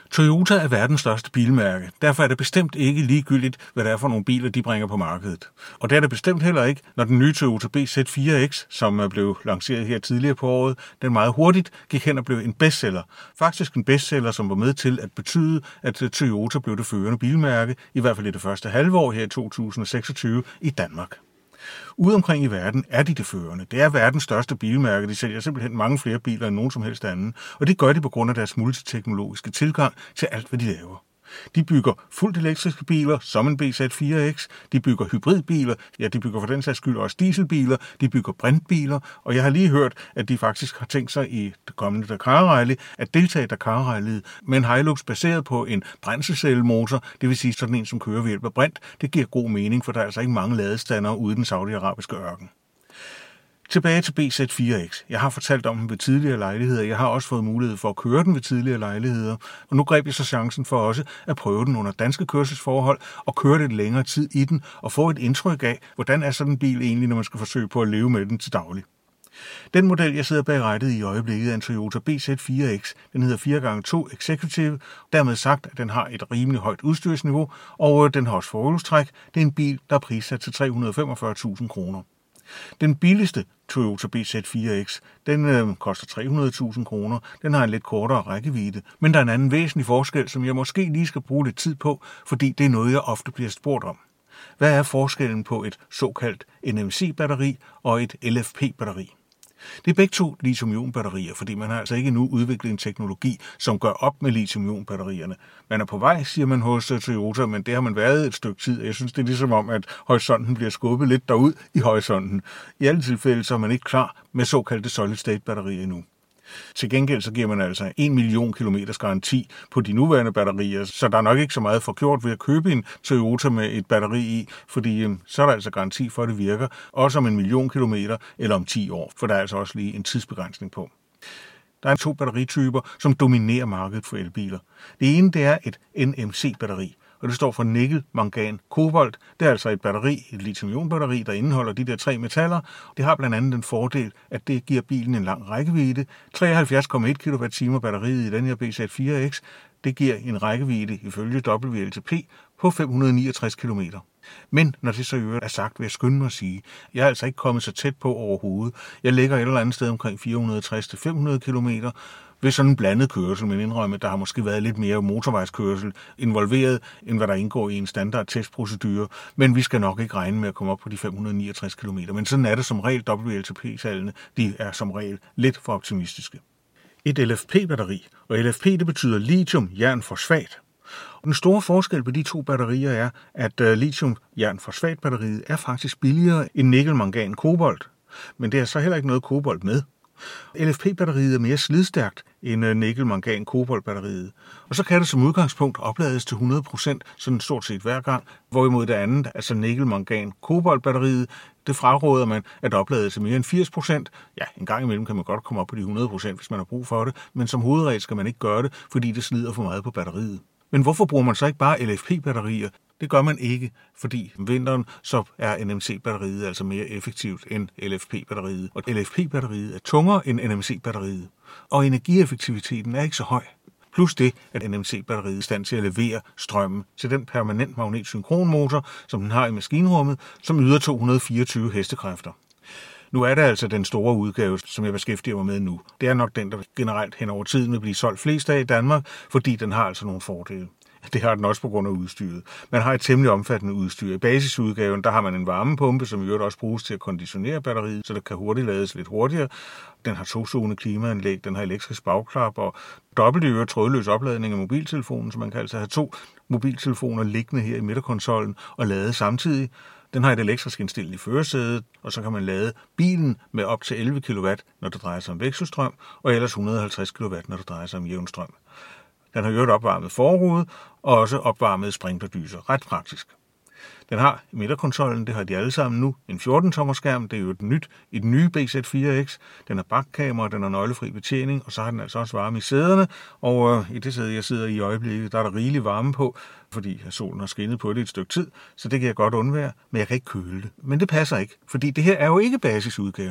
Toyota er verdens største bilmærke. Derfor er det bestemt ikke ligegyldigt, hvad det er for nogle biler, de bringer på markedet. Og det er det bestemt heller ikke, når den nye Toyota BZ4X, som blev lanceret her tidligere på året, den meget hurtigt gik hen og blev en bestseller. Faktisk en bestseller, som var med til at betyde, at Toyota blev det førende bilmærke, i hvert fald i det første halvår her i 2026 i Danmark. Ude omkring i verden er de det førende. Det er verdens største bilmærke. De sælger simpelthen mange flere biler end nogen som helst anden. Og det gør de på grund af deres multiteknologiske tilgang til alt, hvad de laver. De bygger fuldt elektriske biler, som en BZ4X. De bygger hybridbiler. Ja, de bygger for den sags skyld også dieselbiler. De bygger brintbiler. Og jeg har lige hørt, at de faktisk har tænkt sig i det kommende Dakar Rally at deltage i Dakar Rallyet med en Hilux baseret på en brændselscellemotor. Det vil sige sådan en, som kører ved hjælp af brint. Det giver god mening, for der er altså ikke mange ladestandere ude i den saudiarabiske ørken. Tilbage til BZ4X. Jeg har fortalt om den ved tidligere lejligheder. Jeg har også fået mulighed for at køre den ved tidligere lejligheder. Og nu greb jeg så chancen for også at prøve den under danske kørselsforhold og køre lidt længere tid i den og få et indtryk af, hvordan er sådan en bil egentlig, når man skal forsøge på at leve med den til daglig. Den model, jeg sidder bag rattet i øjeblikket, er en Toyota BZ4X. Den hedder 4x2 Executive. Dermed sagt, at den har et rimelig højt udstyrsniveau, og den har også forhjulstræk. Det er en bil, der er prissat til 345.000 kroner. Den billigste Toyota BZ4X, den koster 300.000 kroner. Den har en lidt kortere rækkevidde, men der er en anden væsentlig forskel, som jeg måske lige skal bruge lidt tid på, fordi det er noget, jeg ofte bliver spurgt om. Hvad er forskellen på et såkaldt NMC-batteri og et LFP-batteri? Det er begge to lithium-ion-batterier, fordi man har altså ikke endnu udviklet en teknologi, som gør op med lithium-ion-batterierne. Man er på vej, siger man hos Toyota, men det har man været et stykke tid. Jeg synes, det er ligesom om, at horisonten bliver skubbet lidt derud i horisonten. I alle tilfælde så er man ikke klar med såkaldte solid-state-batterier endnu. Til gengæld så giver man altså 1 million kilometers garanti på de nuværende batterier, så der er nok ikke så meget forgjort ved at købe en Toyota med et batteri i, fordi så er der altså garanti for, at det virker, også om 1 million kilometer eller om 10 år, for der er altså også lige en tidsbegrænsning på. Der er 2 batterityper, som dominerer markedet for elbiler. Det ene det er et NMC-batteri, og det står for nikkel, mangan, kobolt. Det er altså et batteri, et lithium-ion-batteri, der indeholder de der 3 metaller. Det har blandt andet den fordel, at det giver bilen en lang rækkevidde. 73,1 kWh batteriet i den her BZ4X, det giver en rækkevidde ifølge WLTP på 569 km. Men når det så i øvrigt er sagt, vil jeg skynde mig at sige, jeg er altså ikke kommet så tæt på overhovedet. Jeg ligger et eller andet sted omkring 460-500 km ved sådan en blandet kørsel, men indrømme, der har måske været lidt mere motorvejskørsel involveret, end hvad der indgår i en standard testprocedure, men vi skal nok ikke regne med at komme op på de 569 km. Men sådan er det som regel, WLTP-tallene, de er som regel lidt for optimistiske. Et LFP-batteri, og LFP det betyder lithium, jern, fosfat. Og den store forskel på de 2 batterier er, at lithium-jern-fosfat-batteriet er faktisk billigere end nikkel, mangan, kobolt, men det er så heller ikke noget kobolt med. LFP-batteriet er mere slidstærkt end nikkel-mangan-kobolt-batteriet, og så kan det som udgangspunkt oplades til 100% sådan stort set hver gang, hvorimod det andet, altså nikkel-mangan-kobolt-batteriet, det fraråder man at oplade til mere end 80%. Ja, en gang imellem kan man godt komme op på de 100%, hvis man har brug for det, men som hovedregel skal man ikke gøre det, fordi det slider for meget på batteriet. Men hvorfor bruger man så ikke bare LFP-batterier? Det gør man ikke, fordi om vinteren så er NMC-batteriet altså mere effektivt end LFP-batteriet. Og LFP-batteriet er tungere end NMC-batteriet. Og energieffektiviteten er ikke så høj. Plus det, at NMC-batteriet er i stand til at levere strømmen til den permanent magnetsynkronmotor, som den har i maskinrummet, som yder 224 hestekræfter. Nu er det altså den store udgave, som jeg beskæftiger mig med nu. Det er nok den, der generelt hen over tiden vil blive solgt flest af i Danmark, fordi den har altså nogle fordele. Det har den også på grund af udstyret. Man har et temmelig omfattende udstyr. I basisudgaven, der har man en varmepumpe, som i øvrigt også bruges til at konditionere batteriet, så det kan hurtigt lades lidt hurtigere. Den har 2-zone klimaanlæg, den har elektrisk bagklap og dobbelt trådløs opladning af mobiltelefonen, så man kan altså have 2 mobiltelefoner liggende her i midterkonsollen og lade samtidig. Den har et elektrisk indstilling i førersædet, og så kan man lade bilen med op til 11 kW, når det drejer sig om vekselstrøm, og ellers 150 kW, når det drejer sig om jævnstrøm. Den har gjort opvarmet forrude og også opvarmet sprinklerdyser. Ret praktisk. Den har i midterkonsollen, det har de alle sammen nu, en 14-tommer skærm. Det er jo et nyt i den nye BZ4X. Den har bakkamera, den har nøglefri betjening, og så har den altså også varme i sæderne. Og i det sæde, jeg sidder i øjeblikket, der er der rigelig varme på, fordi solen har skinnet på det et stykke tid, så det kan jeg godt undvære, men jeg kan ikke køle det. Men det passer ikke, fordi det her er jo ikke basisudgaven.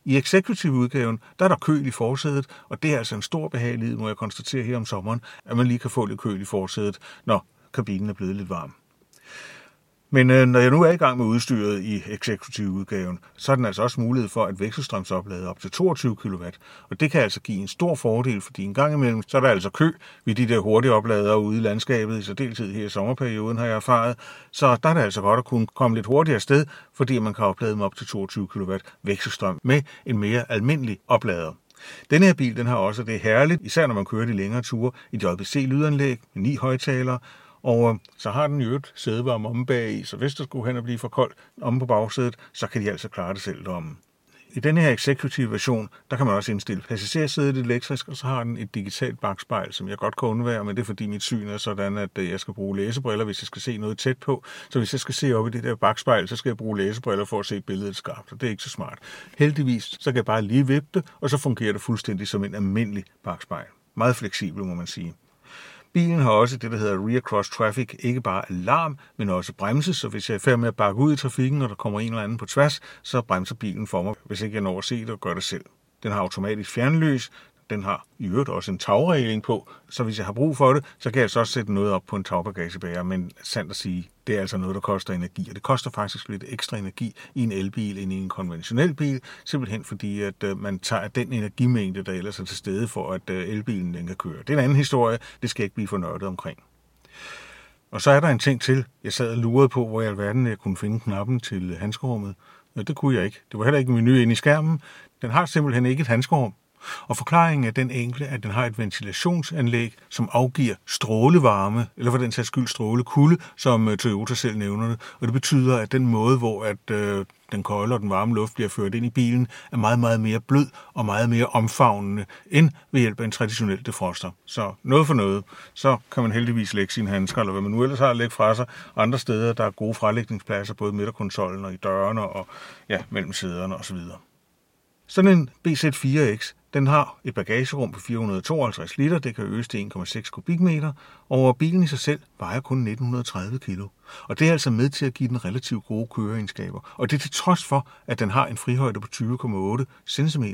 I executive-udgaven, der er der køl i forsædet, og det er altså en stor behagelighed, må jeg konstatere her om sommeren, at man lige kan få lidt køl i forsædet, når kabinen er blevet lidt varm. Men når jeg nu er i gang med udstyret i executive-udgaven, så er den altså også mulighed for at vekselstrømsoplade op til 22 kW. Og det kan altså give en stor fordel, fordi en gang imellem, så er der altså kø ved de der hurtige opladere ude i landskabet, i særdeleshed her i sommerperioden, har jeg erfaret. Så der er det altså godt at kunne komme lidt hurtigere sted, fordi man kan oplade dem op til 22 kW vekselstrøm med en mere almindelig oplader. Denne her bil, den har også det herligt, især når man kører de længere ture, i et JBC-lydanlæg med 9 højttalere. Og så har den jo et sædevarme omme bag i, så hvis der skulle hen og blive for koldt omme på bagsædet, så kan de altså klare det selv deromme. I denne her executive version, der kan man også indstille passagersædet elektrisk, og så har den et digitalt bakspejl, som jeg godt kan undvære, men det er fordi mit syn er sådan, at jeg skal bruge læsebriller, hvis jeg skal se noget tæt på. Så hvis jeg skal se op i det der bakspejl, så skal jeg bruge læsebriller for at se billedet skarpt, og det er ikke så smart. Heldigvis, så kan jeg bare lige vippe det, og så fungerer det fuldstændig som en almindelig bakspejl. Meget fleksibel, må man sige. Bilen har også det, der hedder rear cross traffic, ikke bare alarm, men også bremse, så hvis jeg er færdig med at bakke ud i trafikken, og der kommer en eller anden på tværs, så bremser bilen for mig, hvis ikke jeg når at se det og gør det selv. Den har automatisk fjernlys, den har i øvrigt også en tagregling på, så hvis jeg har brug for det, så kan jeg så også sætte noget op på en tagbagagebærer, men sandt at sige, det er altså noget, der koster energi, og det koster faktisk lidt ekstra energi i en elbil end i en konventionel bil, simpelthen fordi, at man tager den energimængde, der ellers er til stede for, at elbilen den kan køre. Det er en anden historie, det skal jeg ikke blive for nørdet omkring. Og så er der en ting til. Jeg sad og lurede på, hvor i alverden jeg kunne finde knappen til handskerummet. Det kunne jeg ikke. Det var heller ikke en menu inde i skærmen. Den har simpelthen ikke et handskerum. Og forklaringen er den enkle, at den har et ventilationsanlæg, som afgiver strålevarme, eller for den sags skyld strålekulde, som Toyota selv nævner det. Og det betyder, at den måde, hvor den kolde og den varme luft bliver ført ind i bilen, er meget, meget mere blød og meget mere omfavnende, end ved hjælp af en traditionel defroster. Så noget for noget, så kan man heldigvis lægge sine handsker, eller hvad man nu ellers har at lægge fra sig. Andre steder, der er gode frelægningspladser, både i midterkonsollen og i dørene og mellem sæderne osv. Sådan en BZ4X, den har et bagagerum på 452 liter, det kan øges til 1,6 kubikmeter, og bilen i sig selv vejer kun 1930 kilo. Og det er altså med til at give den relativt gode køreegenskaber, og det er til trods for, at den har en frihøjde på 20,8 cm.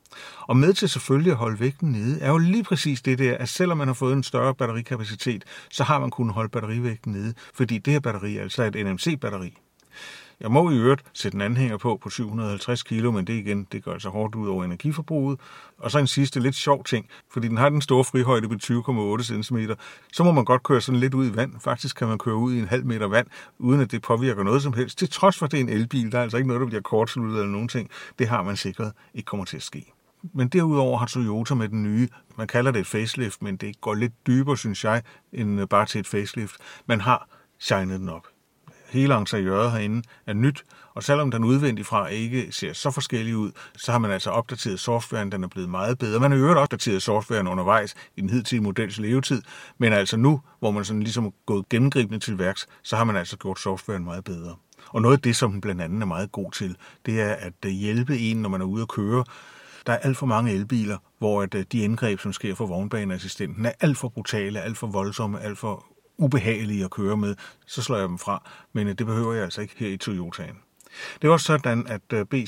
Og med til selvfølgelig at holde vægten nede, er jo lige præcis det der, at selvom man har fået en større batterikapacitet, så har man kunnet holde batterivægten nede, fordi det her batteri er altså et NMC-batteri. Jeg må i øvrigt sætte en anhænger på 750 kg, men det gør altså hårdt ud over energiforbruget. Og så en sidste lidt sjov ting, fordi den har den store frihøjde på 20,8 cm, så må man godt køre sådan lidt ud i vand. Faktisk kan man køre ud i en halv meter vand, uden at det påvirker noget som helst. Til trods for, at det er en elbil, der er altså ikke noget, der bliver kortsluttet eller nogen ting. Det har man sikret ikke kommer til at ske. Men derudover har Toyota med den nye, man kalder det et facelift, men det går lidt dybere, synes jeg, end bare til et facelift. Man har shinet den op. Hele interiøret herinde er nyt, og selvom den udvendigt fra ikke ser så forskellig ud, så har man altså opdateret softwaren, den er blevet meget bedre. Man har jo opdateret softwaren undervejs i den hidtidige models levetid, men altså nu, hvor man sådan ligesom er gået gennemgribende til værks, så har man altså gjort softwaren meget bedre. Og noget af det, som den blandt andet er meget god til, det er at hjælpe en, når man er ude at køre. Der er alt for mange elbiler, hvor de indgreb, som sker for vognbaneassistenten, er alt for brutale, alt for voldsomme, alt for ubehagelige at køre med, så slår jeg dem fra. Men det behøver jeg altså ikke her i Toyotaen. Det er også sådan, at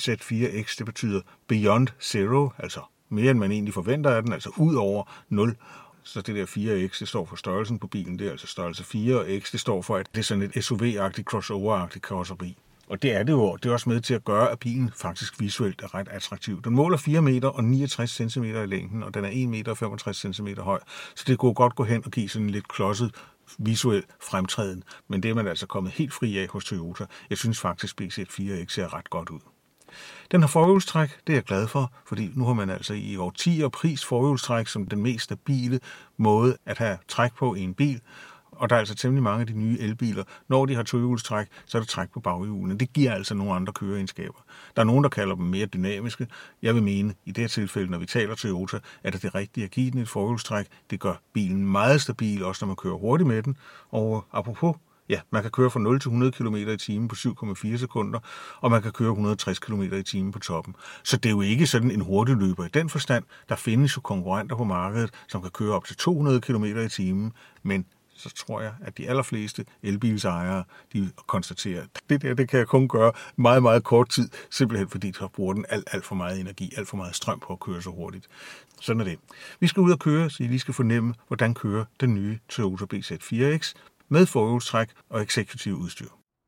BZ4X, det betyder Beyond Zero, altså mere end man egentlig forventer af den, altså ud over 0. Så det der 4X, det står for størrelsen på bilen, det er altså størrelse 4, og X, det står for, at det er sådan et SUV-agtigt, crossover-agtigt karosseri. Og det er det jo. Det er også med til at gøre, at bilen faktisk visuelt er ret attraktiv. Den måler 4 meter og 69 cm i længden, og den er 1 meter og 65 cm høj. Så det kunne godt gå hen og give sådan en lidt klodset visuel fremtræden. Men det er man altså kommet helt fri af hos Toyota. Jeg synes faktisk, BZ4X ser ret godt ud. Den har forhjulstræk, det er jeg glad for, fordi nu har man altså i årtier prist forhjulstræk som den mest stabile måde at have træk på i en bil. Og der er altså temmelig mange af de nye elbiler, når de har tohjulstræk, så er der træk på baghjulene. Det giver altså nogle andre køreegenskaber. Der er nogen, der kalder dem mere dynamiske. Jeg vil mene, i det her tilfælde, når vi taler Toyota, er det rigtige at give den et forhjulstræk. Det gør bilen meget stabil, også når man kører hurtigt med den. Og apropos, man kan køre fra 0 til 100 km i timen på 7,4 sekunder, og man kan køre 160 km i timen på toppen. Så det er jo ikke sådan en hurtigløber i den forstand. Der findes jo konkurrenter på markedet, som kan køre op til 200 km i timen, men så tror jeg, at de allerfleste elbilsejere, de konstaterer, at det kan jeg kun gøre meget, meget kort tid, simpelthen fordi de bruger den alt for meget energi, alt for meget strøm på at køre så hurtigt. Sådan er det. Vi skal ud og køre, så I lige skal fornemme, hvordan kører den nye Toyota BZ4X med forhjulstræk og executive udstyr.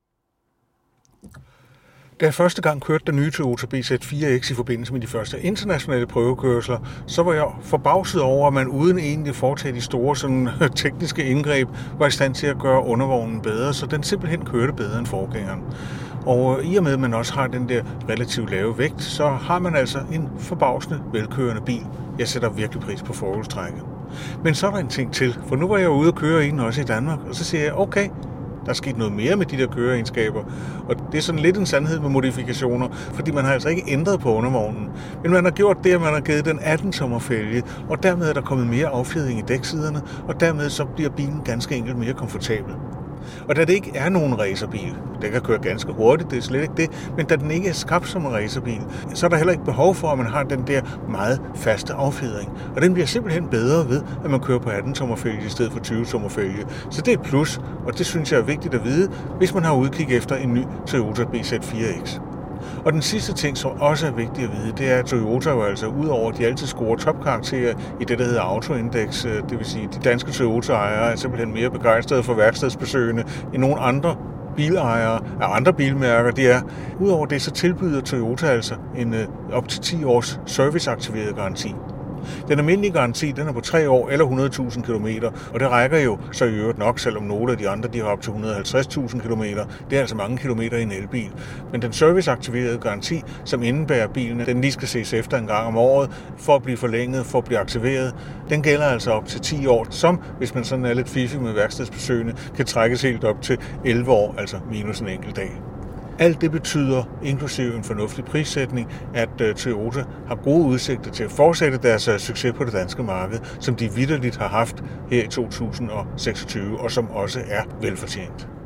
Da jeg første gang kørte den nye Toyota BZ4X i forbindelse med de første internationale prøvekørsler, så var jeg forbavset over, at man uden egentlig at foretage de store sådan, tekniske indgreb, var i stand til at gøre undervognen bedre, så den simpelthen kørte bedre end forgængeren. Og i og med, at man også har den der relativt lave vægt, så har man altså en forbavsende velkørende bil. Jeg sætter virkelig pris på forhjulstrækket. Men så er der en ting til, for nu var jeg ude og køre i den også i Danmark, og så siger jeg, okay, der er sket noget mere med de der køreegenskaber, og det er sådan lidt en sandhed med modifikationer, fordi man har altså ikke ændret på undervognen. Men man har gjort det, at man har givet den 18-tommer fælge, og dermed er der kommet mere affjedring i dæksiderne, og dermed så bliver bilen ganske enkelt mere komfortabel. Og da det ikke er nogen racerbil, den kan køre ganske hurtigt, det er slet ikke det, men da den ikke er skabt som en racerbil, så er der heller ikke behov for, at man har den der meget faste affjedring. Og den bliver simpelthen bedre ved, at man kører på 18-tommer fælge i stedet for 20-tommer fælge. Så det er et plus, og det synes jeg er vigtigt at vide, hvis man har udkig efter en ny Toyota BZ4X. Og den sidste ting, som også er vigtigt at vide, det er, at Toyota jo altså, udover at de altid scorer topkarakterer i det, der hedder Autoindex, det vil sige, de danske Toyota-ejere er simpelthen mere begejstrede for værkstedsbesøgende end nogle andre bilejere af andre bilmærker. Det er, udover det, så tilbyder Toyota altså en op til 10 års serviceaktiveret garanti. Den almindelige garanti, den er på 3 år eller 100.000 km, og det rækker jo så i øvrigt nok, selvom nogle af de andre, de har op til 150.000 km. Det er altså mange kilometer i en elbil. Men den serviceaktiverede garanti, som indebærer bilen, den lige skal ses efter en gang om året, for at blive forlænget, for at blive aktiveret, den gælder altså op til 10 år, som, hvis man sådan er lidt fiffig med værkstedsbesøgende, kan trækkes helt op til 11 år, altså minus en enkelt dag. Alt det betyder, inklusive en fornuftig prissætning, at Toyota har gode udsigter til at fortsætte deres succes på det danske marked, som de vitterligt har haft her i 2026, og som også er velfortjent.